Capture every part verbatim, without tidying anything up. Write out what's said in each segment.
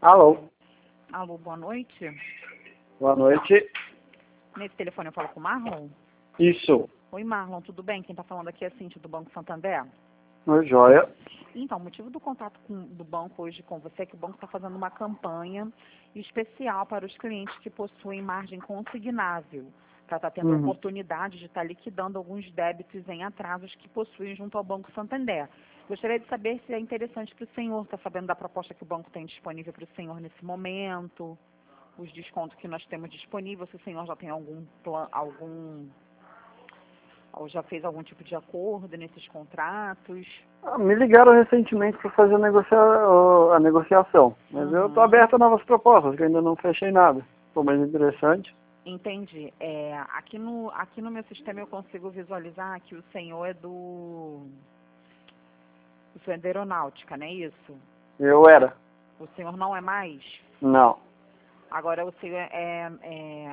Alô, Alô, boa noite. boa noite. Nesse telefone eu falo com o Marlon? Isso, Oi, Marlon, tudo bem? Quem está falando aqui é a Cíntia do Banco Santander. oi, joia. Então, o motivo do contato com- do banco hoje com você é que o banco está fazendo uma campanha especial para os clientes que possuem margem consignável, para estar tendo a Uhum. oportunidade de estar liquidando alguns débitos em atrasos que possuem junto ao Banco Santander. Gostaria de saber se é interessante para o senhor, está sabendo da proposta que o banco tem disponível para o senhor nesse momento, os descontos que nós temos disponível, se o senhor já tem algum plano, algum, ou já fez algum tipo de acordo nesses contratos. Ah, me ligaram recentemente para fazer a, negocia... a negociação, mas eu estou Uhum. aberto a novas propostas, que ainda não fechei nada. Ficou mais interessante. Entendi. É, aqui, no, aqui no meu sistema eu consigo visualizar que o senhor é do. O senhor é da aeronáutica, não é isso? Eu era. O senhor não é mais? Não. Agora o senhor é. é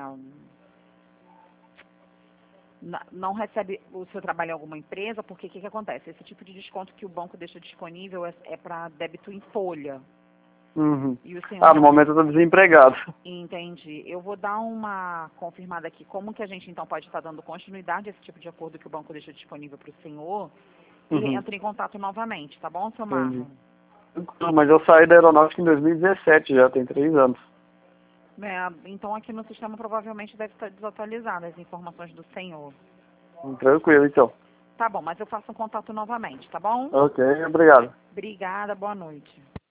na- não recebe. O senhor trabalha em alguma empresa? Porque o que, que acontece? Esse tipo de desconto que o banco deixa disponível é, é para débito em folha. Uhum. E o senhor Ah, no não. momento eu estou desempregado. Entendi. Eu vou dar uma confirmada aqui. Como que a gente então pode estar dando continuidade a esse tipo de acordo que o banco deixa disponível para o senhor? E Uhum. entre em contato novamente, tá bom, seu Entendi. Marlon? Não, mas eu saí da aeronáutica em dois mil e dezessete, já tem três anos. É, então aqui no sistema provavelmente deve estar desatualizado as informações do senhor. Tranquilo, então. Tá bom, mas eu faço um contato novamente, tá bom? Ok, obrigado. Obrigada, boa noite.